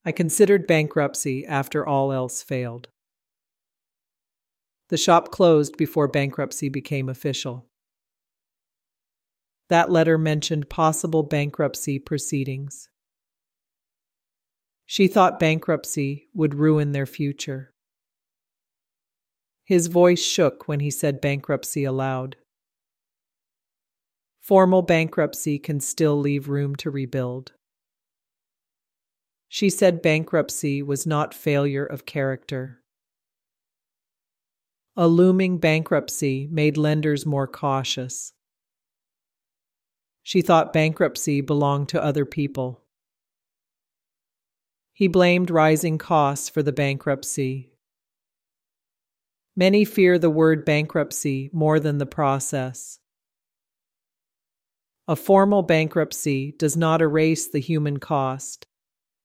I considered bankruptcy after all else failed. The shop closed before bankruptcy became official. That letter mentioned possible bankruptcy proceedings. She thought bankruptcy would ruin their future. His voice shook when he said bankruptcy aloud. Formal bankruptcy can still leave room to rebuild. She said bankruptcy was not failure of character. A looming bankruptcy made lenders more cautious. She thought bankruptcy belonged to other people. He blamed rising costs for the bankruptcy. Many fear the word bankruptcy more than the process. A formal bankruptcy does not erase the human cost.